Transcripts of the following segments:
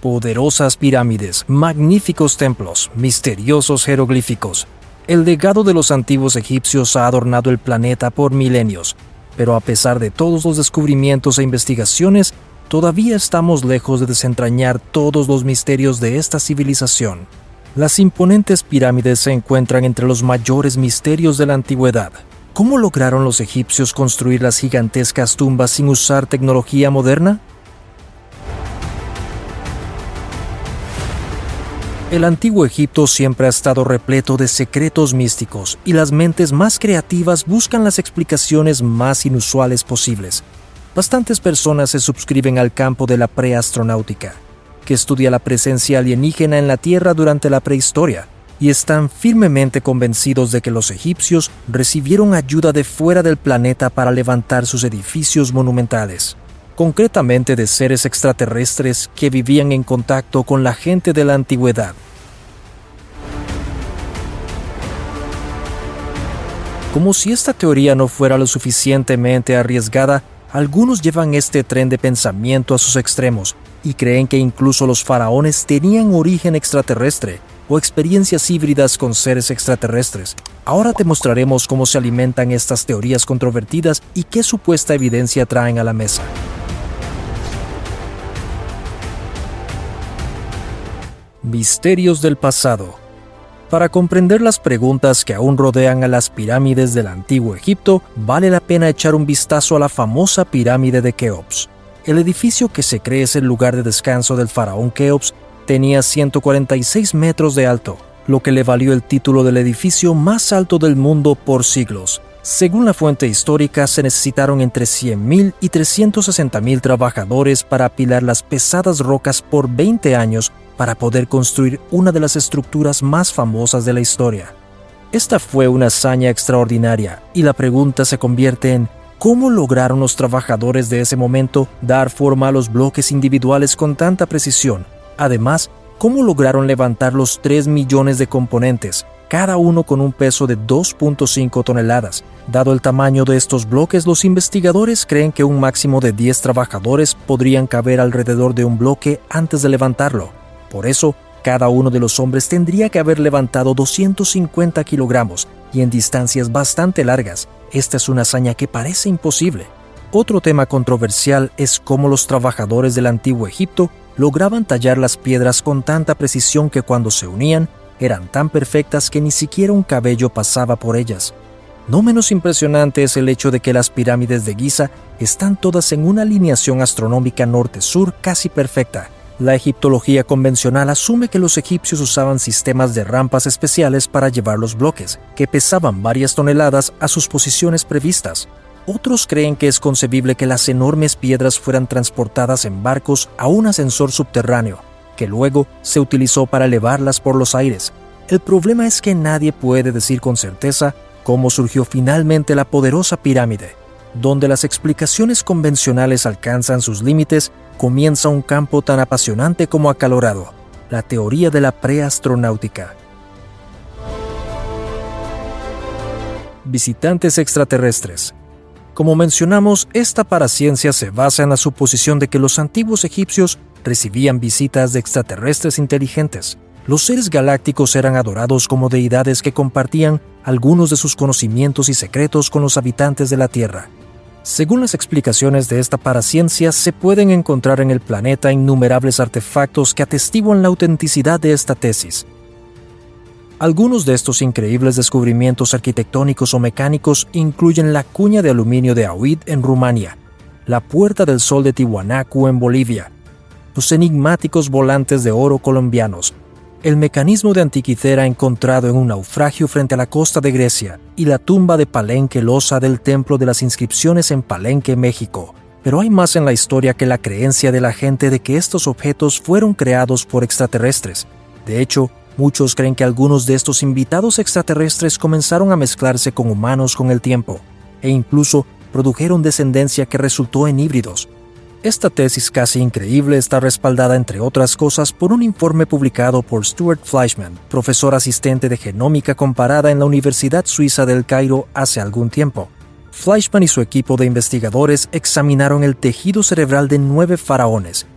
Poderosas pirámides, magníficos templos, misteriosos jeroglíficos. El legado de los antiguos egipcios ha adornado el planeta por milenios, pero a pesar de todos los descubrimientos e investigaciones, todavía estamos lejos de desentrañar todos los misterios de esta civilización. Las imponentes pirámides se encuentran entre los mayores misterios de la antigüedad. ¿Cómo lograron los egipcios construir las gigantescas tumbas sin usar tecnología moderna? El antiguo Egipto siempre ha estado repleto de secretos místicos y las mentes más creativas buscan las explicaciones más inusuales posibles. Bastantes personas se suscriben al campo de la preastronáutica, que estudia la presencia alienígena en la Tierra durante la prehistoria, y están firmemente convencidos de que los egipcios recibieron ayuda de fuera del planeta para levantar sus edificios monumentales, concretamente de seres extraterrestres que vivían en contacto con la gente de la antigüedad. Como si esta teoría no fuera lo suficientemente arriesgada, algunos llevan este tren de pensamiento a sus extremos y creen que incluso los faraones tenían origen extraterrestre o experiencias híbridas con seres extraterrestres. Ahora te mostraremos cómo se alimentan estas teorías controvertidas y qué supuesta evidencia traen a la mesa. Misterios del pasado. Para comprender las preguntas que aún rodean a las pirámides del antiguo Egipto, vale la pena echar un vistazo a la famosa pirámide de Keops. El edificio que se cree es el lugar de descanso del faraón Keops tenía 146 metros de alto, lo que le valió el título del edificio más alto del mundo por siglos. Según la fuente histórica, se necesitaron entre 100.000 y 360.000 trabajadores para apilar las pesadas rocas por 20 años para poder construir una de las estructuras más famosas de la historia. Esta fue una hazaña extraordinaria, y la pregunta se convierte en ¿cómo lograron los trabajadores de ese momento dar forma a los bloques individuales con tanta precisión? Además, ¿cómo lograron levantar los 3 millones de componentes, cada uno con un peso de 2.5 toneladas? Dado el tamaño de estos bloques, los investigadores creen que un máximo de 10 trabajadores podrían caber alrededor de un bloque antes de levantarlo. Por eso, cada uno de los hombres tendría que haber levantado 250 kilogramos, y en distancias bastante largas. Esta es una hazaña que parece imposible. Otro tema controversial es cómo los trabajadores del antiguo Egipto lograban tallar las piedras con tanta precisión que cuando se unían, eran tan perfectas que ni siquiera un cabello pasaba por ellas. No menos impresionante es el hecho de que las pirámides de Giza están todas en una alineación astronómica norte-sur casi perfecta. La egiptología convencional asume que los egipcios usaban sistemas de rampas especiales para llevar los bloques, que pesaban varias toneladas a sus posiciones previstas. Otros creen que es concebible que las enormes piedras fueran transportadas en barcos a un ascensor subterráneo, que luego se utilizó para elevarlas por los aires. El problema es que nadie puede decir con certeza cómo surgió finalmente la poderosa pirámide. Donde las explicaciones convencionales alcanzan sus límites, comienza un campo tan apasionante como acalorado: la teoría de la preastronáutica. Visitantes extraterrestres. Como mencionamos, esta paraciencia se basa en la suposición de que los antiguos egipcios recibían visitas de extraterrestres inteligentes. Los seres galácticos eran adorados como deidades que compartían algunos de sus conocimientos y secretos con los habitantes de la Tierra. Según las explicaciones de esta paraciencia, se pueden encontrar en el planeta innumerables artefactos que atestiguan la autenticidad de esta tesis. Algunos de estos increíbles descubrimientos arquitectónicos o mecánicos incluyen la cuña de aluminio de Ahuid en Rumania, la Puerta del Sol de Tiwanaku en Bolivia, los enigmáticos volantes de oro colombianos, el mecanismo de Antiquitera encontrado en un naufragio frente a la costa de Grecia y la tumba de Palenque losa del Templo de las Inscripciones en Palenque, México. Pero hay más en la historia que la creencia de la gente de que estos objetos fueron creados por extraterrestres. De hecho, muchos creen que algunos de estos invitados extraterrestres comenzaron a mezclarse con humanos con el tiempo, e incluso produjeron descendencia que resultó en híbridos. Esta tesis casi increíble está respaldada, entre otras cosas, por un informe publicado por Stuart Fleischmann, profesor asistente de genómica comparada en la Universidad Suiza del Cairo hace algún tiempo. Fleischmann y su equipo de investigadores examinaron el tejido cerebral de 9 faraones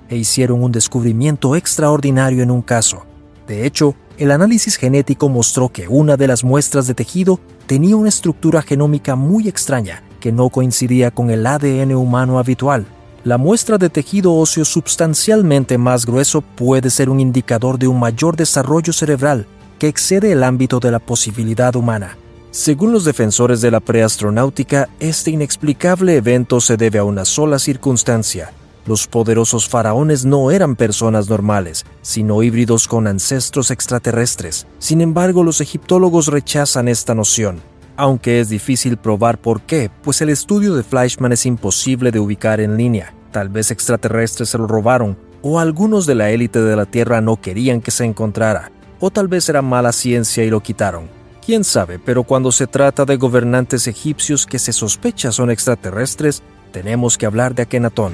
e hicieron un descubrimiento extraordinario en un caso. De hecho, el análisis genético mostró que una de las muestras de tejido tenía una estructura genómica muy extraña que no coincidía con el ADN humano habitual. La muestra de tejido óseo sustancialmente más grueso puede ser un indicador de un mayor desarrollo cerebral que excede el ámbito de la posibilidad humana. Según los defensores de la preastronáutica, este inexplicable evento se debe a una sola circunstancia. Los poderosos faraones no eran personas normales, sino híbridos con ancestros extraterrestres. Sin embargo, los egiptólogos rechazan esta noción, aunque es difícil probar por qué, pues el estudio de Fleischmann es imposible de ubicar en línea. Tal vez extraterrestres se lo robaron, o algunos de la élite de la Tierra no querían que se encontrara, o tal vez era mala ciencia y lo quitaron. Quién sabe, pero cuando se trata de gobernantes egipcios que se sospecha son extraterrestres, tenemos que hablar de Akenatón.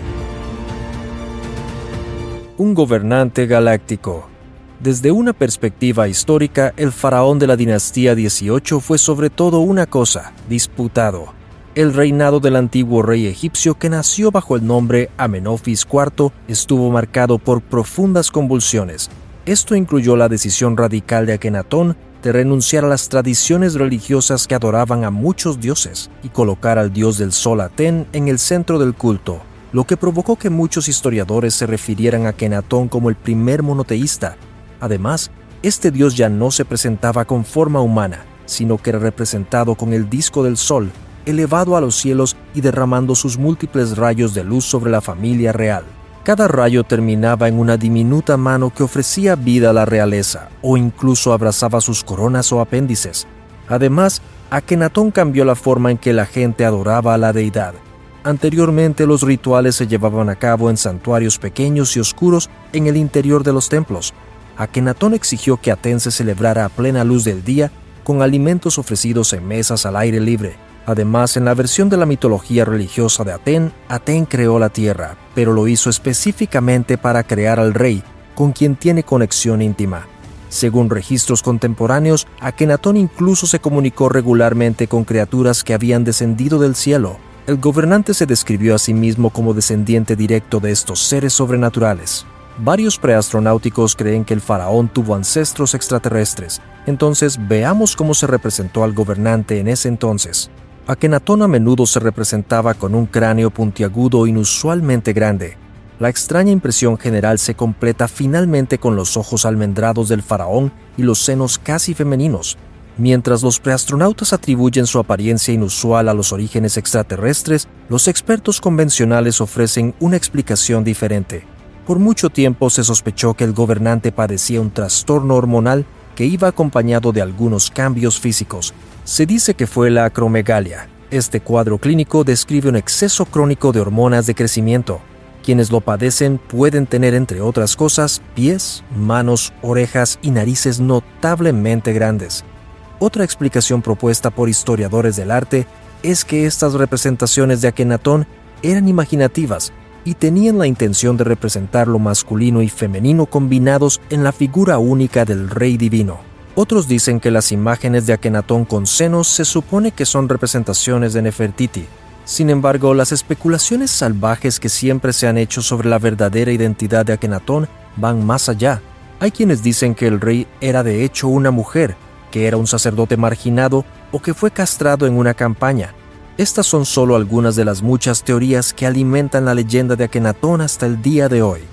Un gobernante galáctico. Desde una perspectiva histórica, el faraón de la dinastía 18 fue sobre todo una cosa: disputado. El reinado del antiguo rey egipcio, que nació bajo el nombre Amenofis IV, estuvo marcado por profundas convulsiones. Esto incluyó la decisión radical de Akenatón de renunciar a las tradiciones religiosas que adoraban a muchos dioses y colocar al dios del sol Aten en el centro del culto, lo que provocó que muchos historiadores se refirieran a Akenatón como el primer monoteísta. Además, este dios ya no se presentaba con forma humana, sino que era representado con el disco del sol, elevado a los cielos y derramando sus múltiples rayos de luz sobre la familia real. Cada rayo terminaba en una diminuta mano que ofrecía vida a la realeza, o incluso abrazaba sus coronas o apéndices. Además, Akenatón cambió la forma en que la gente adoraba a la deidad. Anteriormente, los rituales se llevaban a cabo en santuarios pequeños y oscuros en el interior de los templos. Akenatón exigió que Aten se celebrara a plena luz del día, con alimentos ofrecidos en mesas al aire libre. Además, en la versión de la mitología religiosa de Aten, Aten creó la tierra, pero lo hizo específicamente para crear al rey, con quien tiene conexión íntima. Según registros contemporáneos, Akenatón incluso se comunicó regularmente con criaturas que habían descendido del cielo. El gobernante se describió a sí mismo como descendiente directo de estos seres sobrenaturales. Varios preastronáuticos creen que el faraón tuvo ancestros extraterrestres. Entonces, veamos cómo se representó al gobernante en ese entonces. Akenatón a menudo se representaba con un cráneo puntiagudo inusualmente grande. La extraña impresión general se completa finalmente con los ojos almendrados del faraón y los senos casi femeninos. Mientras los preastronautas atribuyen su apariencia inusual a los orígenes extraterrestres, los expertos convencionales ofrecen una explicación diferente. Por mucho tiempo se sospechó que el gobernante padecía un trastorno hormonal que iba acompañado de algunos cambios físicos. Se dice que fue la acromegalia. Este cuadro clínico describe un exceso crónico de hormonas de crecimiento. Quienes lo padecen pueden tener, entre otras cosas, pies, manos, orejas y narices notablemente grandes. Otra explicación propuesta por historiadores del arte es que estas representaciones de Akenatón eran imaginativas y tenían la intención de representar lo masculino y femenino combinados en la figura única del rey divino. Otros dicen que las imágenes de Akenatón con senos se supone que son representaciones de Nefertiti. Sin embargo, las especulaciones salvajes que siempre se han hecho sobre la verdadera identidad de Akenatón van más allá. Hay quienes dicen que el rey era de hecho una mujer, que era un sacerdote marginado o que fue castrado en una campaña. Estas son solo algunas de las muchas teorías que alimentan la leyenda de Akenatón hasta el día de hoy.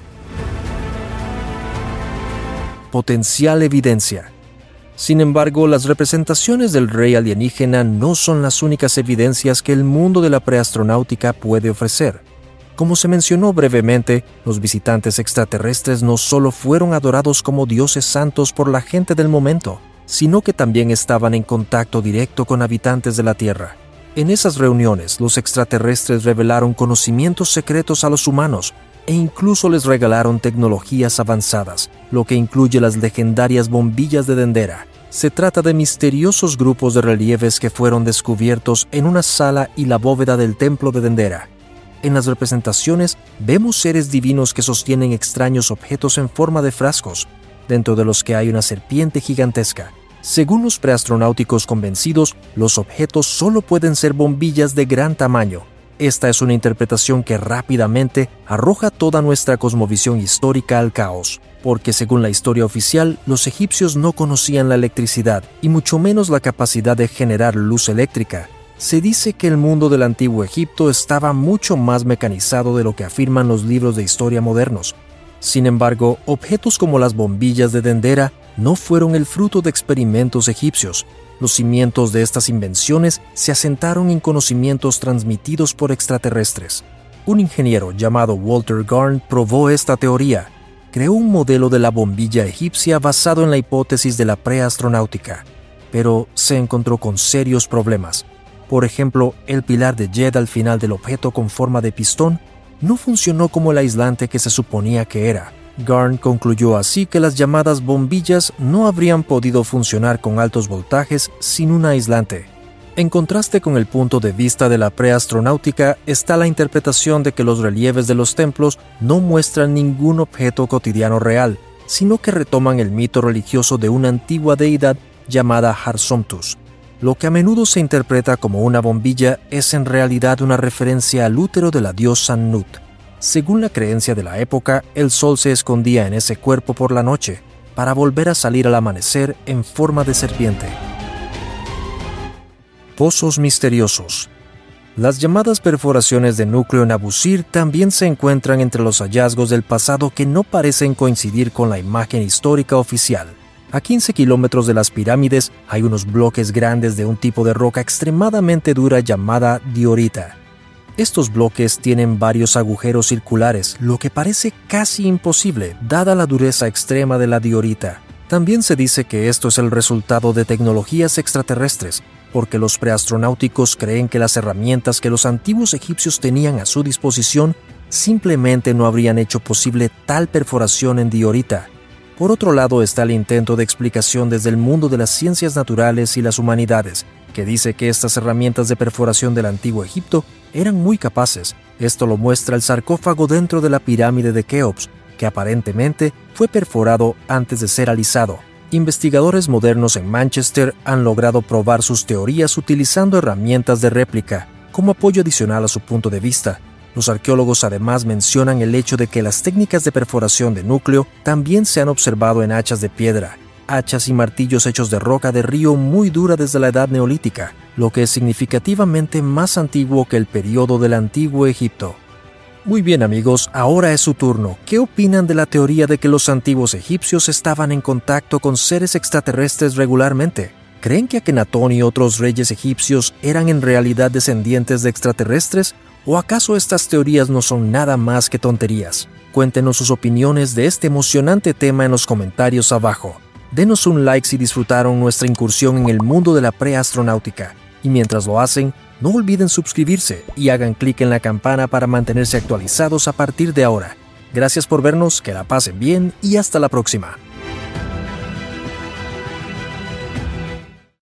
Potencial evidencia. Sin embargo, las representaciones del rey alienígena no son las únicas evidencias que el mundo de la preastronáutica puede ofrecer. Como se mencionó brevemente, los visitantes extraterrestres no solo fueron adorados como dioses santos por la gente del momento, sino que también estaban en contacto directo con habitantes de la Tierra. En esas reuniones, los extraterrestres revelaron conocimientos secretos a los humanos e incluso les regalaron tecnologías avanzadas, lo que incluye las legendarias bombillas de Dendera. Se trata de misteriosos grupos de relieves que fueron descubiertos en una sala y la bóveda del templo de Dendera. En las representaciones vemos seres divinos que sostienen extraños objetos en forma de frascos, dentro de los que hay una serpiente gigantesca. Según los preastronáuticos convencidos, los objetos solo pueden ser bombillas de gran tamaño. esta es una interpretación que rápidamente arroja toda nuestra cosmovisión histórica al caos, porque según la historia oficial, los egipcios no conocían la electricidad y mucho menos la capacidad de generar luz eléctrica. Se dice que el mundo del antiguo Egipto estaba mucho más mecanizado de lo que afirman los libros de historia modernos. Sin embargo, objetos como las bombillas de Dendera no fueron el fruto de experimentos egipcios. Los cimientos de estas invenciones se asentaron en conocimientos transmitidos por extraterrestres. Un ingeniero llamado Walter Garn probó esta teoría. Creó un modelo de la bombilla egipcia basado en la hipótesis de la preastronáutica, pero se encontró con serios problemas. Por ejemplo, el pilar de Jed al final del objeto con forma de pistón no funcionó como el aislante que se suponía que era. Garn concluyó así que las llamadas bombillas no habrían podido funcionar con altos voltajes sin un aislante. En contraste con el punto de vista de la preastronáutica está la interpretación de que los relieves de los templos no muestran ningún objeto cotidiano real, sino que retoman el mito religioso de una antigua deidad llamada Harsomtus. Lo que a menudo se interpreta como una bombilla es en realidad una referencia al útero de la diosa Nut. Según la creencia de la época, el sol se escondía en ese cuerpo por la noche, para volver a salir al amanecer en forma de serpiente. Pozos misteriosos. Las llamadas perforaciones de núcleo en Abusir también se encuentran entre los hallazgos del pasado que no parecen coincidir con la imagen histórica oficial. A 15 kilómetros de las pirámides hay unos bloques grandes de un tipo de roca extremadamente dura llamada diorita. Estos bloques tienen varios agujeros circulares, lo que parece casi imposible, dada la dureza extrema de la diorita. También se dice que esto es el resultado de tecnologías extraterrestres, porque los preastronáuticos creen que las herramientas que los antiguos egipcios tenían a su disposición simplemente no habrían hecho posible tal perforación en diorita. Por otro lado está el intento de explicación desde el mundo de las ciencias naturales y las humanidades, que dice que estas herramientas de perforación del antiguo Egipto eran muy capaces. Esto lo muestra el sarcófago dentro de la pirámide de Keops, que aparentemente fue perforado antes de ser alisado. Investigadores modernos en Manchester han logrado probar sus teorías utilizando herramientas de réplica, como apoyo adicional a su punto de vista. Los arqueólogos además mencionan el hecho de que las técnicas de perforación de núcleo también se han observado en hachas de piedra, hachas y martillos hechos de roca de río muy dura desde la Edad Neolítica, lo que es significativamente más antiguo que el periodo del Antiguo Egipto. Muy bien amigos, ahora es su turno. ¿Qué opinan de la teoría de que los antiguos egipcios estaban en contacto con seres extraterrestres regularmente? ¿Creen que Akenatón y otros reyes egipcios eran en realidad descendientes de extraterrestres? ¿O acaso estas teorías no son nada más que tonterías? Cuéntenos sus opiniones de este emocionante tema en los comentarios abajo. Denos un like si disfrutaron nuestra incursión en el mundo de la preastronáutica. Y mientras lo hacen, no olviden suscribirse y hagan clic en la campana para mantenerse actualizados a partir de ahora. Gracias por vernos, que la pasen bien y hasta la próxima.